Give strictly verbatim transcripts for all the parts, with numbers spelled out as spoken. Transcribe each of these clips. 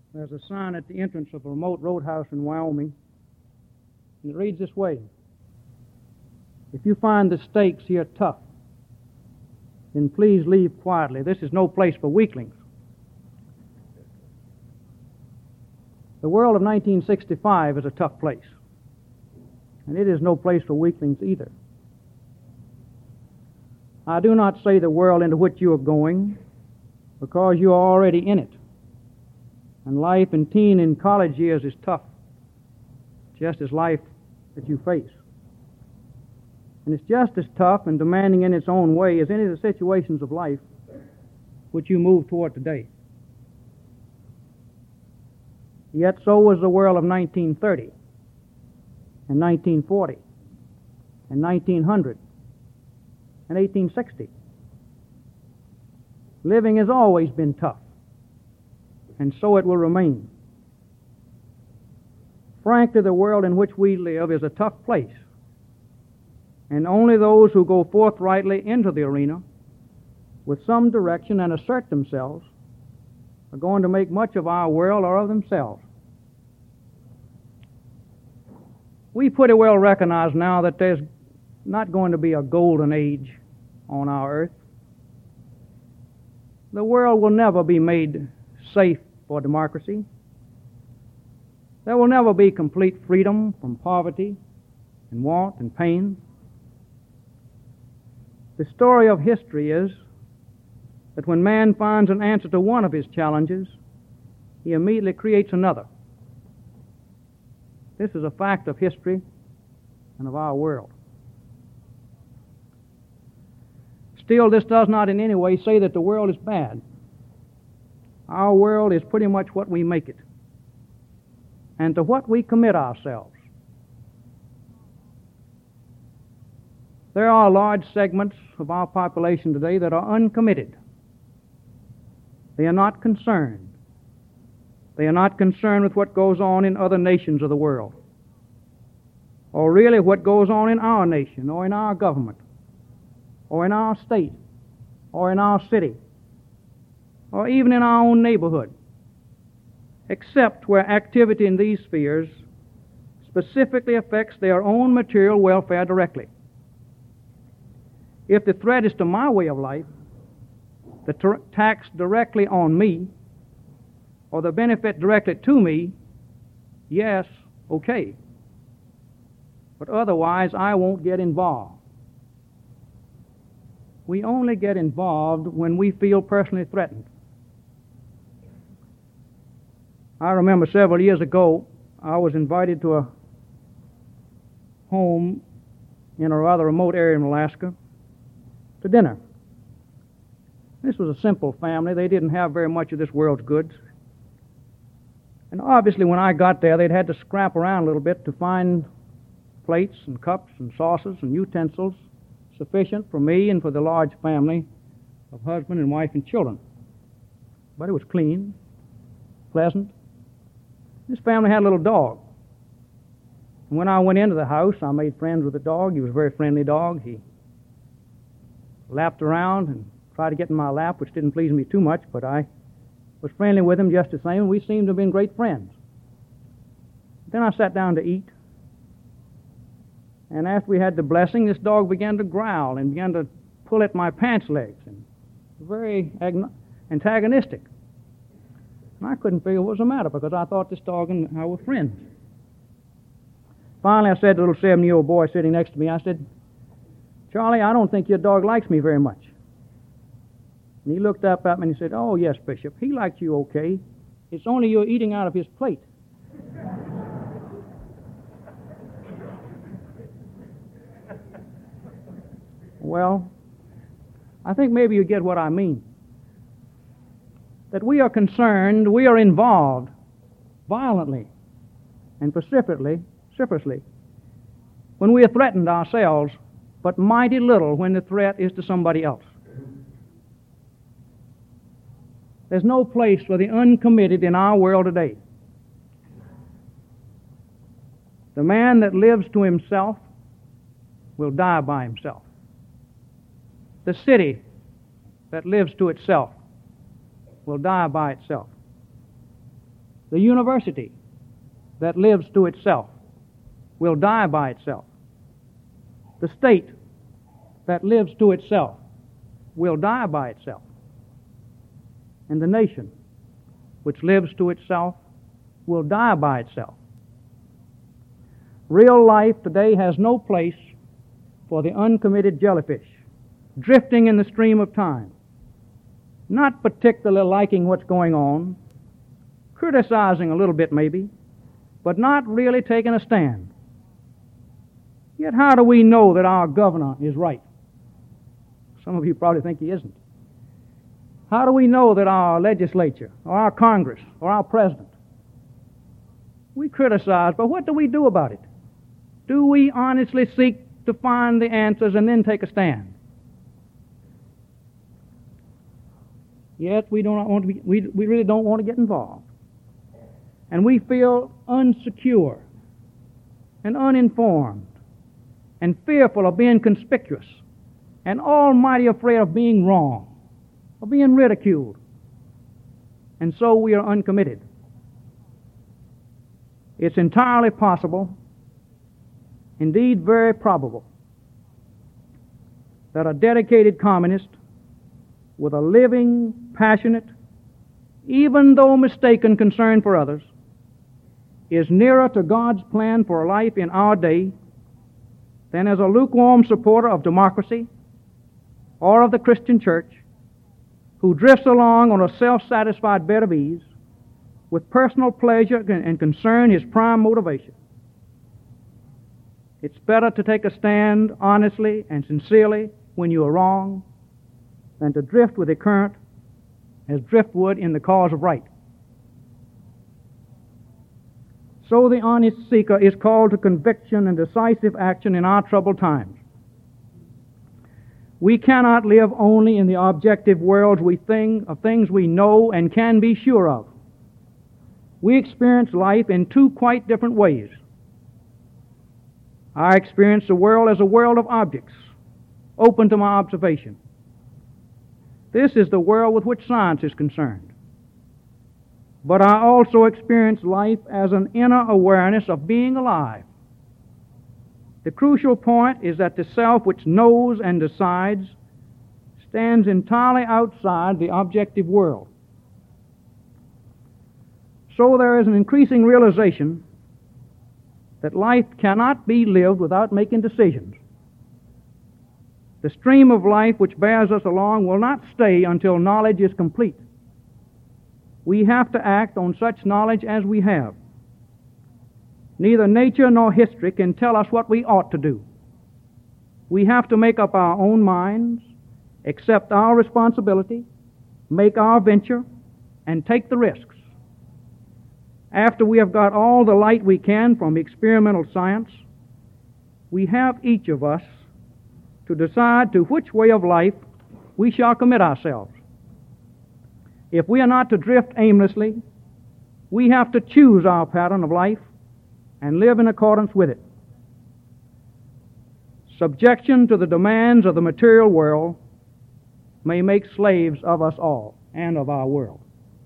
There's a sign at the entrance of a remote roadhouse in Wyoming, and it reads this way: "If you find the steaks here tough, then please leave quietly. This is no place for weaklings." The world of nineteen sixty-five is a tough place, and it is no place for weaklings either. I do not say the world into which you are going, because you are already in it. And life in teen and college years is tough, just as life that you face. And it's just as tough and demanding in its own way as any of the situations of life which you move toward today. Yet so was the world of nineteen thirty and nineteen forty and nineteen hundred and eighteen sixty. Living has always been tough, and so it will remain. Frankly, the world in which we live is a tough place, and only those who go forthrightly into the arena with some direction and assert themselves are going to make much of our world or of themselves. We pretty well recognize now that there's not going to be a golden age on our earth. The world will never be made safe for democracy. There will never be complete freedom from poverty and want and pain. The story of history is that when man finds an answer to one of his challenges, he immediately creates another. This is a fact of history and of our world. Still, this does not in any way say that the world is bad. Our world is pretty much what we make it, and to what we commit ourselves. There are large segments of our population today that are uncommitted. They are not concerned. They are not concerned with what goes on in other nations of the world, or really what goes on in our nation, or in our government, or in our state, or in our city, or even in our own neighborhood, except where activity in these spheres specifically affects their own material welfare directly. If the threat is to my way of life, the ter- tax directly on me, or the benefit directly to me, yes, okay. But otherwise, I won't get involved. We only get involved when we feel personally threatened. I remember several years ago, I was invited to a home in a rather remote area in Alaska to dinner. This was a simple family. They didn't have very much of this world's goods. And obviously when I got there, they'd had to scrap around a little bit to find plates and cups and saucers and utensils sufficient for me and for the large family of husband and wife and children. But it was clean, pleasant. This family had a little dog. And when I went into the house, I made friends with the dog. He was a very friendly dog. He lapped around and tried to get in my lap, which didn't please me too much, but I was friendly with him just the same, and we seemed to have been great friends. Then I sat down to eat, and after we had the blessing, this dog began to growl and began to pull at my pants legs, and very ag- antagonistic. And I couldn't figure what was the matter, because I thought this dog and I were friends. Finally, I said to the little seven-year-old boy sitting next to me, I said, "Charlie, I don't think your dog likes me very much." And he looked up at me and he said, "Oh, yes, Bishop, he likes you okay. It's only you're eating out of his plate." Well, I think maybe you get what I mean. That we are concerned, we are involved violently and vociferously, vociferously when we are threatened ourselves, but mighty little when the threat is to somebody else. There's no place for the uncommitted in our world today. The man that lives to himself will die by himself. The city that lives to itself will die by itself. The university that lives to itself will die by itself. The state that lives to itself will die by itself. And the nation which lives to itself will die by itself. Real life today has no place for the uncommitted jellyfish drifting in the stream of time, not particularly liking what's going on, criticizing a little bit maybe, but not really taking a stand. Yet how do we know that our governor is right? Some of you probably think he isn't. How do we know that our legislature, or our Congress, or our president? We criticize, but what do we do about it? Do we honestly seek to find the answers and then take a stand? Yes, we don't want to be, we, we really don't want to get involved. And we feel unsecure and uninformed and fearful of being conspicuous and almighty afraid of being wrong, of being ridiculed. And so we are uncommitted. It's entirely possible, indeed very probable, that a dedicated communist with a living, passionate, even though mistaken concern for others is nearer to God's plan for life in our day than as a lukewarm supporter of democracy or of the Christian church who drifts along on a self-satisfied bed of ease with personal pleasure and concern his prime motivation. It's better to take a stand honestly and sincerely when you are wrong than to drift with the current as driftwood in the cause of right. So the honest seeker is called to conviction and decisive action in our troubled times. We cannot live only in the objective worlds we think of things we know and can be sure of. We experience life in two quite different ways. I experience the world as a world of objects, open to my observation. This is the world with which science is concerned. But I also experience life as an inner awareness of being alive. The crucial point is that the self which knows and decides stands entirely outside the objective world. So there is an increasing realization that life cannot be lived without making decisions. The stream of life which bears us along will not stay until knowledge is complete. We have to act on such knowledge as we have. Neither nature nor history can tell us what we ought to do. We have to make up our own minds, accept our responsibility, make our venture, and take the risks. After we have got all the light we can from experimental science, we have each of us to decide to which way of life we shall commit ourselves. If we are not to drift aimlessly, we have to choose our pattern of life and live in accordance with it. Subjection to the demands of the material world may make slaves of us all and of our world.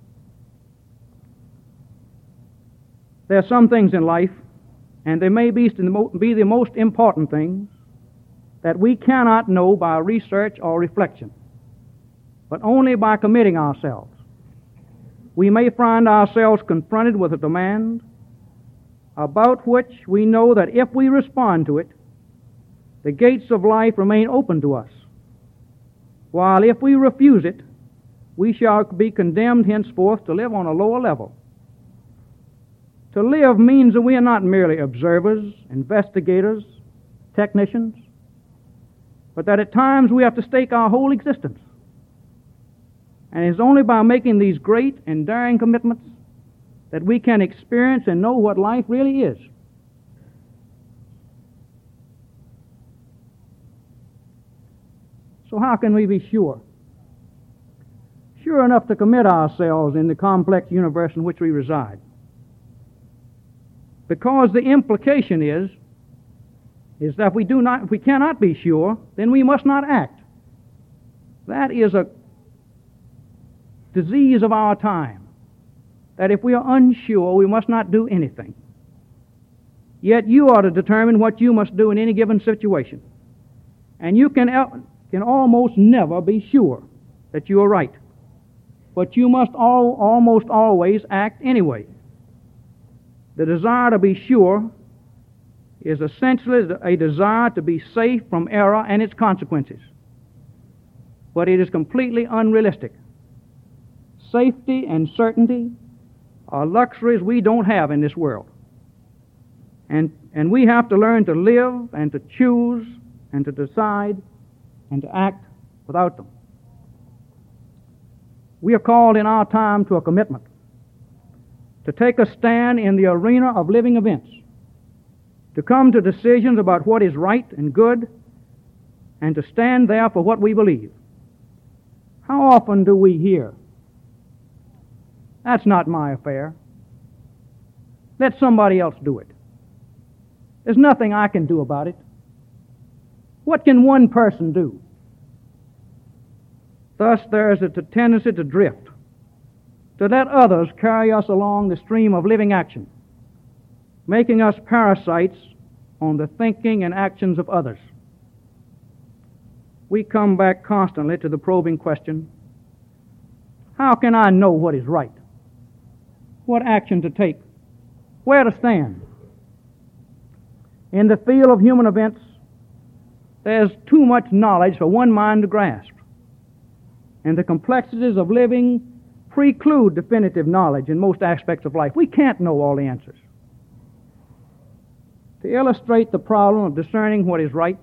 There are some things in life, and they may be the most important things, that we cannot know by research or reflection, but only by committing ourselves. We may find ourselves confronted with a demand about which we know that if we respond to it, the gates of life remain open to us, while if we refuse it, we shall be condemned henceforth to live on a lower level. To live means that we are not merely observers, investigators, technicians, but that at times we have to stake our whole existence. And it is only by making these great and daring commitments that we can experience and know what life really is. So how can we be sure? Sure enough to commit ourselves in the complex universe in which we reside. Because the implication is, is that if we do not, if we cannot be sure, then we must not act. That is a disease of our time. that if we are unsure, we must not do anything. Yet you are to determine what you must do in any given situation. And you can, can almost never be sure that you are right. But you must all, almost always act anyway. The desire to be sure is essentially a desire to be safe from error and its consequences. But it is completely unrealistic. Safety and certainty are luxuries we don't have in this world. And, and we have to learn to live and to choose and to decide and to act without them. We are called in our time to a commitment, to take a stand in the arena of living events, to come to decisions about what is right and good, and to stand there for what we believe. How often do we hear, "That's not my affair. Let somebody else do it. There's nothing I can do about it. What can one person do?" Thus there is a tendency to drift, to let others carry us along the stream of living action, making us parasites on the thinking and actions of others. We come back constantly to the probing question, how can I know what is right? What action to take? Where to stand? In the field of human events, there's too much knowledge for one mind to grasp, and the complexities of living preclude definitive knowledge in most aspects of life. We can't know all the answers. To illustrate the problem of discerning what is right,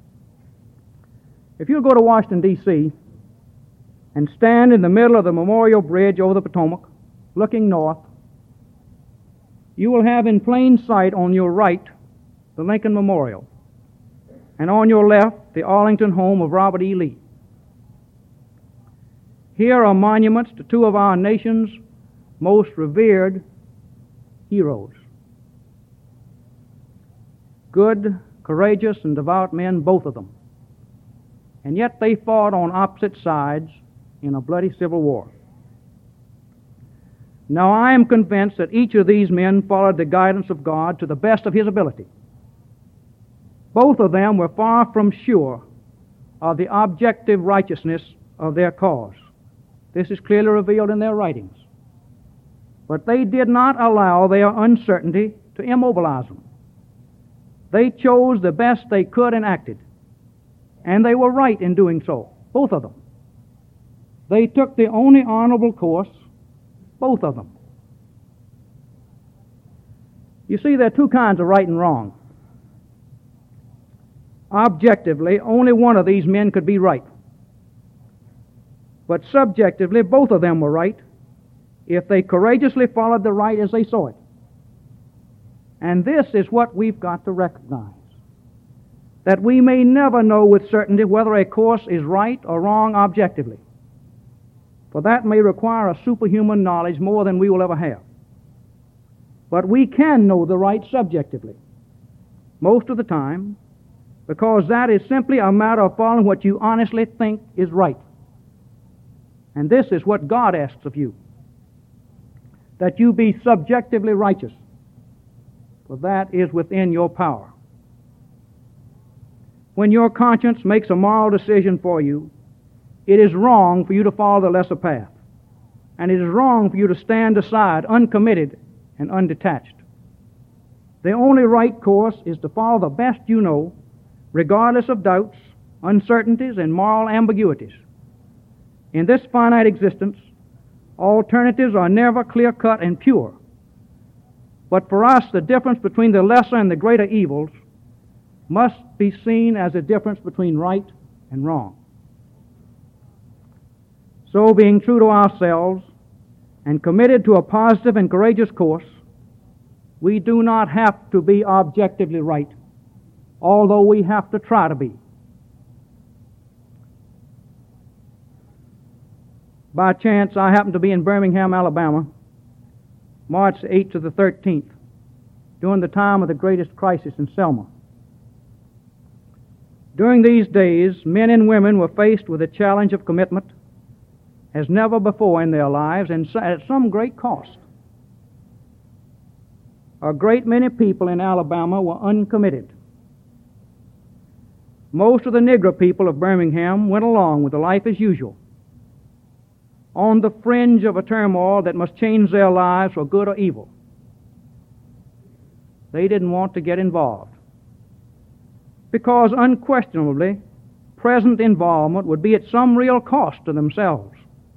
if you go to Washington, D C and stand in the middle of the Memorial Bridge over the Potomac, looking north, you will have in plain sight on your right the Lincoln Memorial, and on your left the Arlington home of Robert E. Lee. Here are monuments to two of our nation's most revered heroes. Good, courageous, and devout men, both of them. And yet they fought on opposite sides in a bloody civil war. Now I am convinced that each of these men followed the guidance of God to the best of his ability. Both of them were far from sure of the objective righteousness of their cause. This is clearly revealed in their writings. But they did not allow their uncertainty to immobilize them. They chose the best they could and acted. And they were right in doing so, both of them. They took the only honorable course, both of them. You see, there are two kinds of right and wrong. Objectively, only one of these men could be right. But subjectively, both of them were right if they courageously followed the right as they saw it. And this is what we've got to recognize, that we may never know with certainty whether a course is right or wrong objectively, for that may require a superhuman knowledge more than we will ever have. But we can know the right subjectively, most of the time, because that is simply a matter of following what you honestly think is right. And this is what God asks of you, that you be subjectively righteous, for that is within your power. When your conscience makes a moral decision for you, it is wrong for you to follow the lesser path, and it is wrong for you to stand aside uncommitted and undetached. The only right course is to follow the best you know, regardless of doubts, uncertainties, and moral ambiguities. In this finite existence, alternatives are never clear-cut and pure. But for us, the difference between the lesser and the greater evils must be seen as a difference between right and wrong. So, being true to ourselves and committed to a positive and courageous course, we do not have to be objectively right, although we have to try to be. By chance, I happened to be in Birmingham, Alabama, March eighth to the thirteenth, during the time of the greatest crisis in Selma. During these days, men and women were faced with a challenge of commitment as never before in their lives, and at some great cost. a great many people in Alabama were uncommitted. Most of the Negro people of Birmingham went along with the life as usual, on the fringe of a turmoil that must change their lives for good or evil. They didn't want to get involved, because unquestionably present involvement would be at some real cost to themselves,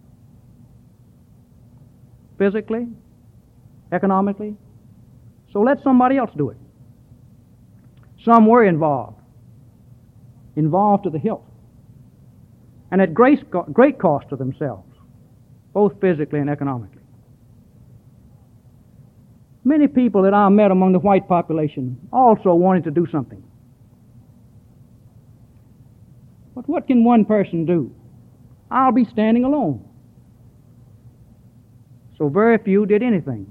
physically, economically. So let somebody else do it. Some were involved, involved to the hilt, and at great, great cost to themselves, both physically and economically. Many people that I met among the white population also wanted to do something. But what can one person do? I'll be standing alone. So very few did anything,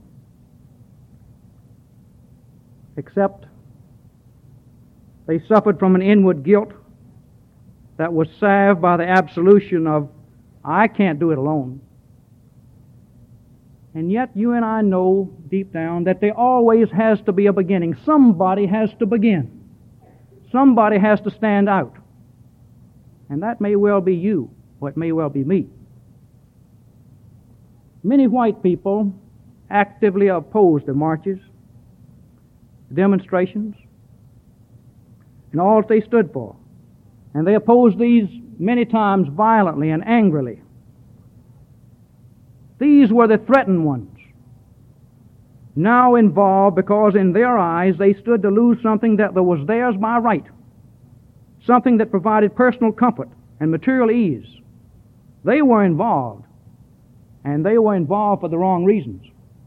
except they suffered from an inward guilt that was salved by the absolution of, I can't do it alone. And yet you and I know deep down that there always has to be a beginning. Somebody has to begin. Somebody has to stand out. And that may well be you, or it may well be me. Many white people actively opposed the marches, the demonstrations, and all that they stood for. And they opposed these many times violently and angrily. These were the threatened ones, now involved because in their eyes they stood to lose something that was theirs by right, something that provided personal comfort and material ease. They were involved, and they were involved for the wrong reasons.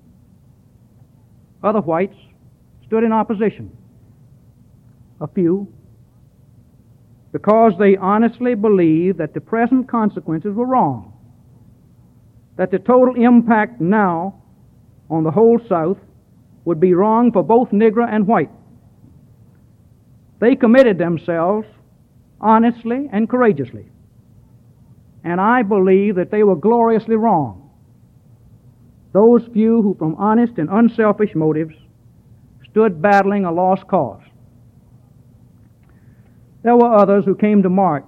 Other whites stood in opposition, a few, because they honestly believed that the present consequences were wrong, that the total impact now on the whole South would be wrong for both Negro and white. They committed themselves honestly and courageously, and I believe that they were gloriously wrong. Those few who from honest and unselfish motives stood battling a lost cause. There were others who came to march,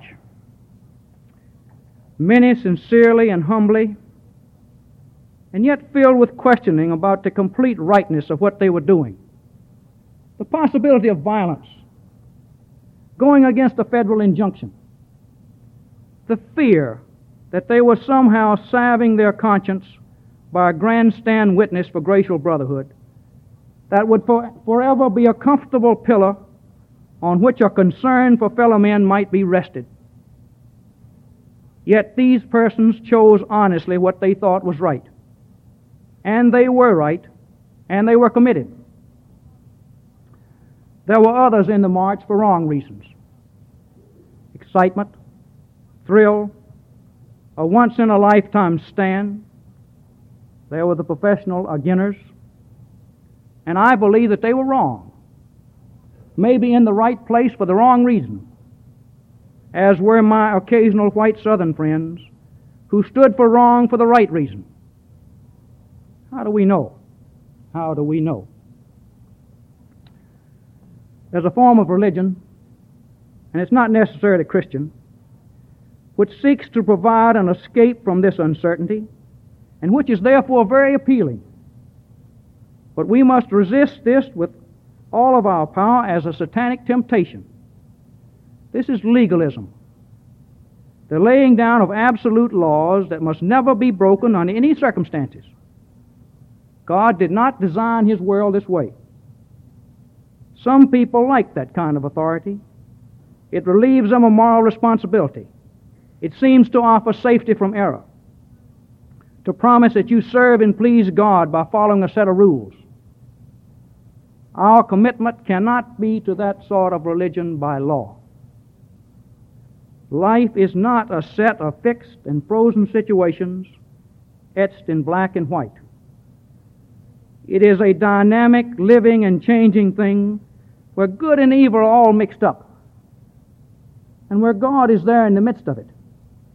many sincerely and humbly, and yet filled with questioning about the complete rightness of what they were doing, the possibility of violence, going against a federal injunction, the fear that they were somehow salving their conscience by a grandstand witness for racial brotherhood that would for, forever be a comfortable pillar on which a concern for fellow men might be rested. Yet these persons chose honestly what they thought was right. And they were right, and they were committed. There were others in the march for wrong reasons. Excitement, thrill, a once-in-a-lifetime stand. There were the professional beginners, and I believe that they were wrong, maybe in the right place for the wrong reason, as were my occasional white Southern friends who stood for wrong for the right reason. How do we know? How do we know? There's a form of religion, and it's not necessarily Christian, which seeks to provide an escape from this uncertainty, and which is therefore very appealing. But we must resist this with all of our power as a satanic temptation. This is legalism, the laying down of absolute laws that must never be broken under any circumstances. God did not design His world this way. Some people like that kind of authority. It relieves them of moral responsibility. It seems to offer safety from error, to promise that you serve and please God by following a set of rules. Our commitment cannot be to that sort of religion by law. Life is not a set of fixed and frozen situations etched in black and white. It is a dynamic, living, and changing thing where good and evil are all mixed up, and where God is there in the midst of it,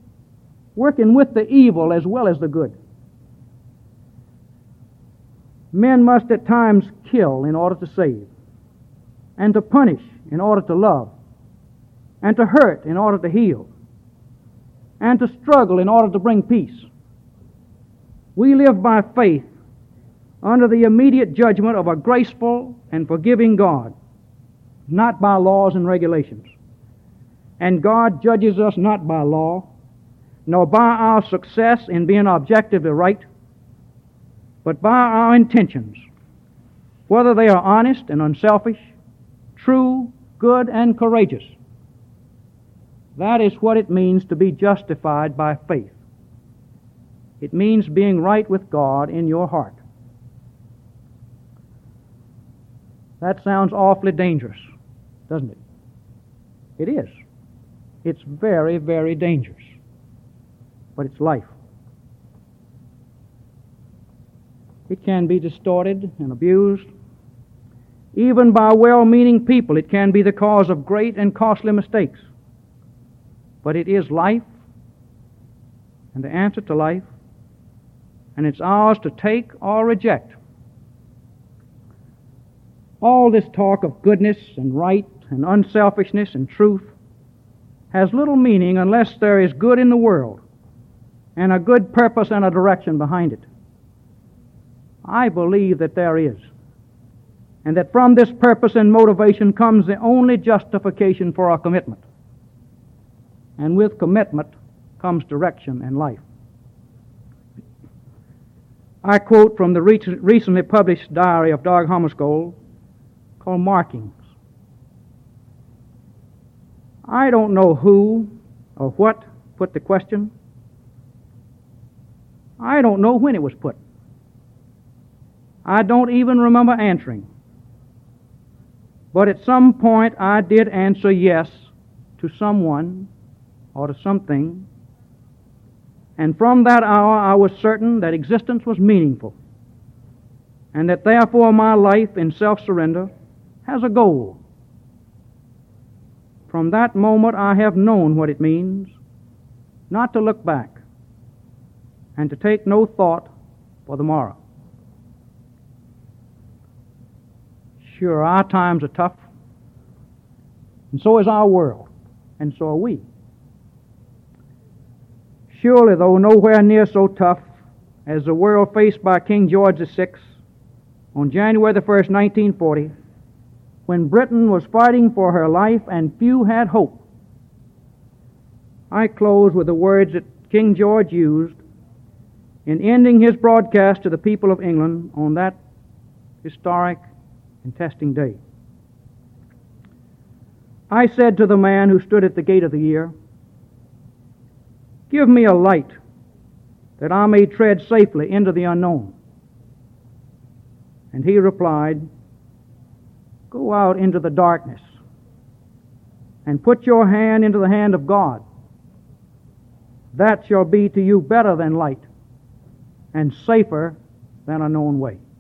working with the evil as well as the good. Men must at times kill in order to save, and to punish in order to love, and to hurt in order to heal, and to struggle in order to bring peace. We live by faith under the immediate judgment of a graceful and forgiving God, not by laws and regulations. And God judges us not by law, nor by our success in being objectively right, but by our intentions, whether they are honest and unselfish, true, good, and courageous. That is what it means to be justified by faith. It means being right with God in your heart. That sounds awfully dangerous, doesn't it? It is. It's very, very dangerous. But it's life. It can be distorted and abused. Even by well-meaning people, it can be the cause of great and costly mistakes. But it is life, and the answer to life, and it's ours to take or reject. All this talk of goodness and right and unselfishness and truth has little meaning unless there is good in the world and a good purpose and a direction behind it. I believe that there is, and that from this purpose and motivation comes the only justification for our commitment. And with commitment comes direction and life. I quote from the recently published diary of Dag Hammarskjöld called Markings. I don't know who or what put the question. I don't know when it was put. I don't even remember answering. But at some point I did answer yes to someone or to something, and from that hour I was certain that existence was meaningful, and that therefore my life in self-surrender has a goal. From that moment I have known what it means not to look back and to take no thought for the morrow. Sure, our times are tough, and so is our world, and so are we. Surely, though nowhere near so tough as the world faced by King George the Sixth on January the first, nineteen forty, when Britain was fighting for her life and few had hope. I close with the words that King George used in ending his broadcast to the people of England on that historic and testing day. I said to the man who stood at the gate of the year, "Give me a light that I may tread safely into the unknown." And he replied, "Go out into the darkness and put your hand into the hand of God. That shall be to you better than light and safer than a known way."